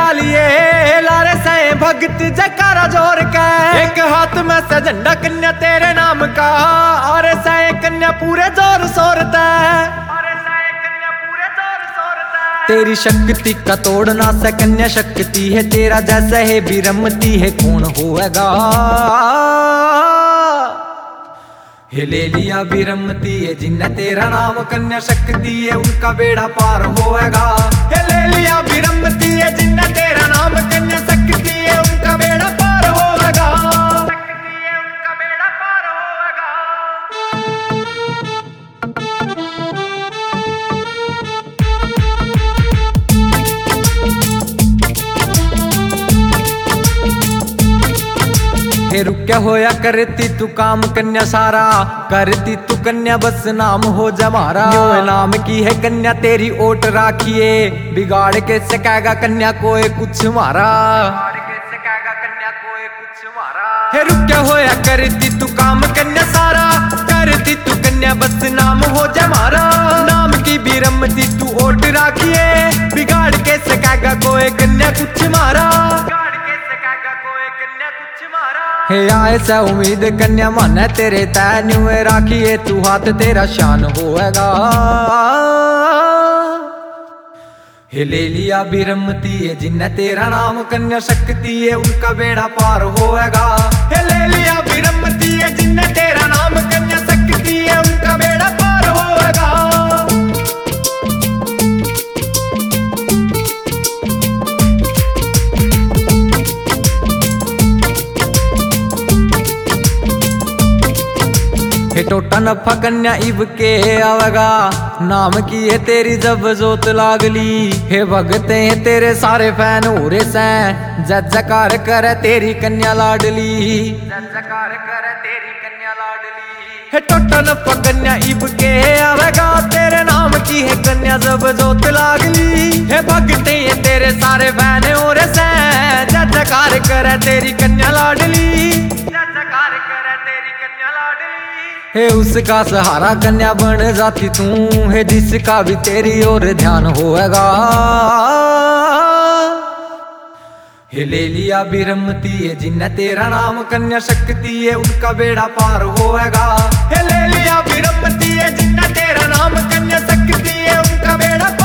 लिए लारे से भगत जयकारा जोर के। एक हाथ में से झंडा कन्या तेरे नाम का, अरे से कन्या पूरे जोर शोरता है। तेरी शक्ति का तोड़ना से कन्या शक्ति है, तेरा जैसा है विरमती है कौन होएगा। हे ले लिया विरमती है जिन्ने तेरा नाम कन्या शक्ति है, उनका बेड़ा पार होएगा। हे ले लिया विरमती है जिन्ने तेरा नाम कन्या शक्ति है, उनका बेड़ा पार होएगा। उनका बेड़ा पार होएगा। हे रुक्या होया करती तू काम कन्या सारा, करती तू कन्या बस नाम हो जमारा। नाम की है कन्या तेरी ओट राखिए, बिगाड़ के सकेगा कन्या कोई कुछ मारा। हे रुक्या होया करती तू काम कन्या सारा, करती तू कन्या बस नाम हो जमारा। नाम की विरमती तू ओट राखिए, बिगाड़ के सकेगा कोई कन्या कुछ मारा। हे आए से उम्मीद कन्या माने तेरे तय न्यूए राखिए, तू हाथ तेरा शान होएगा। हे ले लिया विरमती है जिन्ने तेरा नाम कन्या शक्ति है, उनका बेड़ा पार होएगा। हे ले लिया विरमती है जिन्ने तेरा नाम कन्या शक्ति है, उनका बेड़ा पार होएगा। हे टोटा नफा कन्या इब के आवेगा, नाम की है तेरी जब जोत लागली। हे भगते हैं तेरे सारे फैन हो रे से, जय जयकार करे तेरी कन्या लाडली। जय जयकार करे तेरी कन्या लाडली। हे टोटा नफा कन्या इब के आवेगा, तेरे नाम की है कन्या जब जोत लागली। हे भगते हैं तेरे सारे फैन हो रे से, जय जयकार करे तेरी कन्या लाडली। जय जयकार करे तेरी कन्या लाडली। हे उसका सहारा कन्या बन जाती तू है, जिसका भी तेरी ओर ध्यान होएगा। हे ले लिया विरमती है जिन्ने तेरा नाम कन्या शक्ति है, उनका बेड़ा पार होएगा। हे ले लिया विरमती है जिन्ने तेरा नाम कन्या शक्ति है, उनका बेड़ा